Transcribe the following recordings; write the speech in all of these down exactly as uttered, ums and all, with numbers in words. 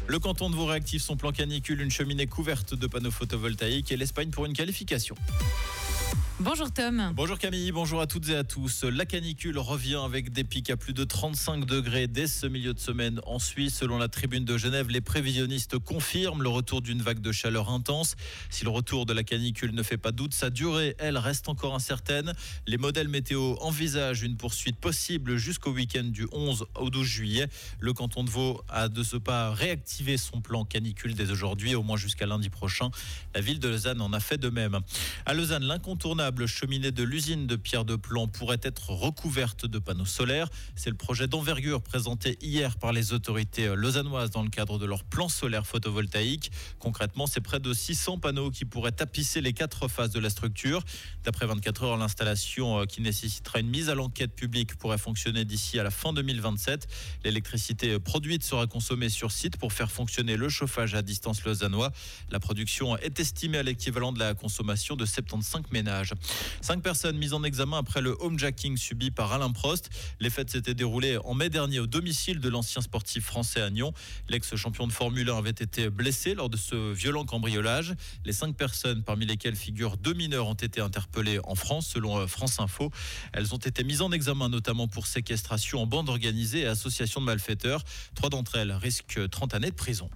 Le canton de Vaud réactive son plan canicule, une cheminée couverte de panneaux photovoltaïques et l'Espagne pour une qualification. Bonjour Tom. Bonjour Camille, bonjour à toutes et à tous. La canicule revient avec des pics à plus de trente-cinq degrés dès ce milieu de semaine en Suisse. Selon la tribune de Genève, les prévisionnistes confirment le retour d'une vague de chaleur intense. Si le retour de la canicule ne fait pas doute, sa durée, elle, reste encore incertaine. Les modèles météo envisagent une poursuite possible jusqu'au week-end du onze au douze juillet. Le canton de Vaud a de ce pas réactivé son plan canicule dès aujourd'hui, au moins jusqu'à lundi prochain. La ville de Lausanne en a fait de même. À Lausanne, l'incontournable cheminée de l'usine de Pierre de Plans pourrait être recouverte de panneaux solaires. C'est le projet d'envergure présenté hier par les autorités lausannoises dans le cadre de leur plan solaire photovoltaïque. Concrètement, c'est près de six cents panneaux qui pourraient tapisser les quatre faces de la structure. D'après vingt-quatre heures, l'installation qui nécessitera une mise à l'enquête publique pourrait fonctionner d'ici à la fin deux mille vingt-sept. L'électricité produite sera consommée sur site pour faire fonctionner le chauffage à distance lausannois. La production est estimée à l'équivalent de la consommation de soixante-quinze ménages. Cinq personnes mises en examen après le homejacking subi par Alain Prost. Les faits s'étaient déroulés en mai dernier au domicile de l'ancien sportif français à Nyon. L'ex-champion de Formule un avait été blessé lors de ce violent cambriolage. Les cinq personnes, parmi lesquelles figurent deux mineurs, ont été interpellées en France, selon France Info. Elles ont été mises en examen notamment pour séquestration en bande organisée et association de malfaiteurs. Trois d'entre elles risquent trente années de prison.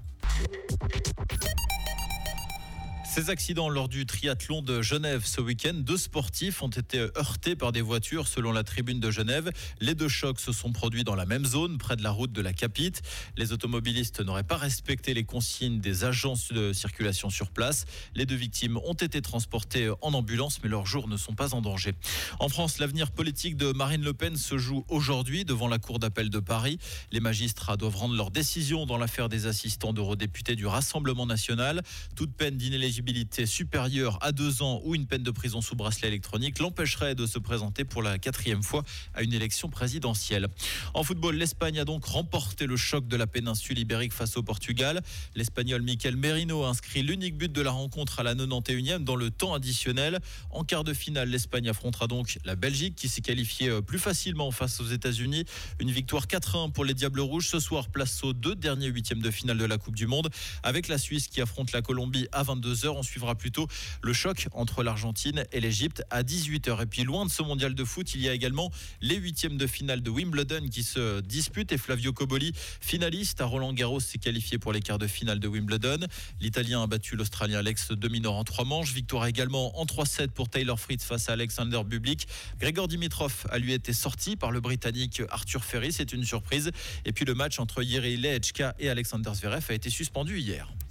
Ces accidents lors du triathlon de Genève ce week-end, deux sportifs ont été heurtés par des voitures selon la tribune de Genève. Les deux chocs se sont produits dans la même zone, près de la route de la Capite. Les automobilistes n'auraient pas respecté les consignes des agences de circulation sur place. Les deux victimes ont été transportées en ambulance, mais leurs jours ne sont pas en danger. En France, l'avenir politique de Marine Le Pen se joue aujourd'hui devant la Cour d'appel de Paris. Les magistrats doivent rendre leur décision dans l'affaire des assistants d'eurodéputés du Rassemblement national. Toute peine d'inéligibilité supérieure à deux ans ou une peine de prison sous bracelet électronique l'empêcherait de se présenter pour la quatrième fois à une élection présidentielle. En football, l'Espagne a donc remporté le choc de la péninsule ibérique face au Portugal. L'Espagnol Mikel Merino a inscrit l'unique but de la rencontre à la quatre-vingt-onze et unième dans le temps additionnel. En quart de finale, l'Espagne affrontera donc la Belgique qui s'est qualifiée plus facilement face aux États-Unis. Une victoire quatre à un pour les Diables Rouges. Ce soir, place aux deux derniers huitièmes de finale de la Coupe du Monde avec la Suisse qui affronte la Colombie à vingt-deux heures. On suivra plutôt le choc entre l'Argentine et l'Égypte à dix-huit heures. Et puis loin de ce mondial de foot, il y a également les huitièmes de finale de Wimbledon qui se disputent. Et Flavio Cobolli, finaliste à Roland-Garros, s'est qualifié pour les quarts de finale de Wimbledon. L'Italien a battu l'Australien Alex de Minaur en trois manches. Victoire également en trois sept pour Taylor Fritz face à Alexander Bublik. Grigor Dimitrov a lui été sorti par le Britannique Arthur Ferry. C'est une surprise. Et puis le match entre Jiří Lehečka et Alexander Zverev a été suspendu hier.